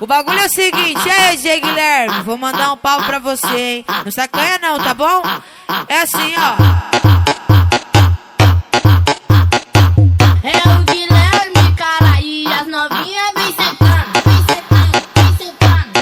O bagulho é o seguinte, aí, G. Guilherme, vou mandar um pau pra você, hein? Não sacanha não, tá bom? É assim, ó. É o Guilherme, cara, e as novinhas vem sentando, vem sentando, vem sentando,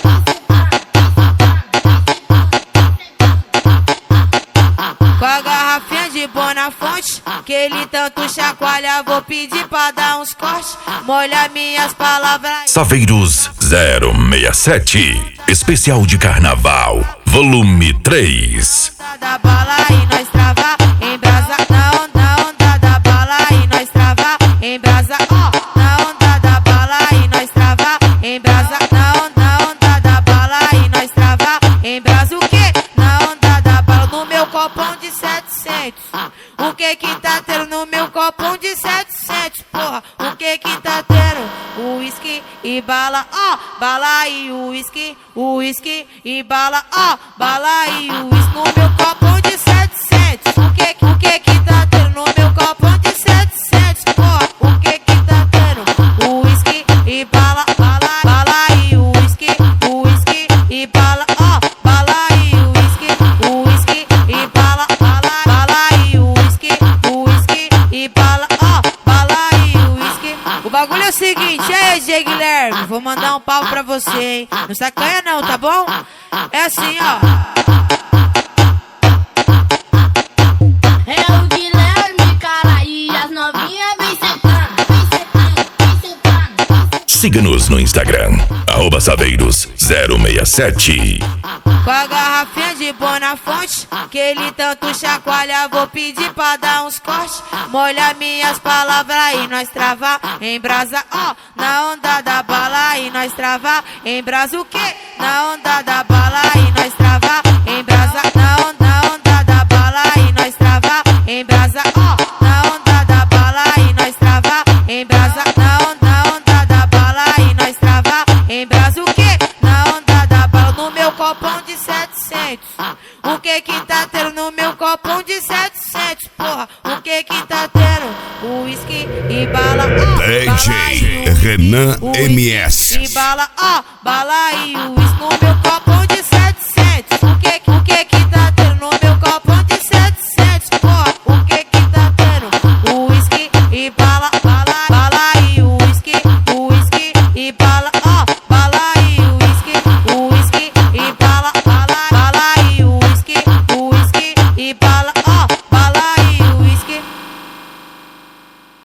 Com a garrafinha de Bonafonte, que ele tanto chacoalha, vou pedir pra dar uns cortes. Molha minhas palavras. Saveiros 067, especial de carnaval, volume 3. Da bala e nós trava em brasa, na onda da bala e nós trava em brasa, ó. Na onda da bala e nós trava em brasa, na onda da bala e nós trava em brasa. O que? Na onda da bala no meu copão de 700. O que que tá tendo no meu copão de 700, porra? O que que tá tendo? Uísque e bala, ó. Bala e uísque e bala, ó. Bala e uísque no meu copão de 700. O que que tá tendo no meu copão de 700, porra? O que que tá tendo? Uísque e bala, bala e uísque e bala, ó. Bala e uísque e bala, bala e uísque e bala, ó. Bala e uísque. O bagulho é o seguinte, aí, G. Guilherme, vou mandar um pau pra você, hein? Não sacanha não, tá bom? É assim, ó. é o Guilherme, cara, e as novinhas vem sentando, vem sentando, vem sentando. Siga-nos no Instagram, @saveiros067. Com a garrafinha de Bonafonte, que ele tanto chacoalha, vou pedir pra dar uns cortes. Molha minhas palavras e nós trava em brasa, ó. Na onda da bala e nós trava em brasa. O que? Na onda da bala e nós trava em brasa. Na onda da bala e nós trava em brasa, ó. Na onda da bala e nós trava em brasa. Na onda da bala e nós trava em brasa. O que? Na onda da bala no meu copão de 700. O que que tá tendo no meu copão de 700, porra? O que que tá tendo? Uísque e bala, ó. DJ Renan MS. E bala, ó. Bala e uísque no meu copão de 700. O que que tá tendo no meu copão de 700, porra? O que que tá tendo? Uísque e bala,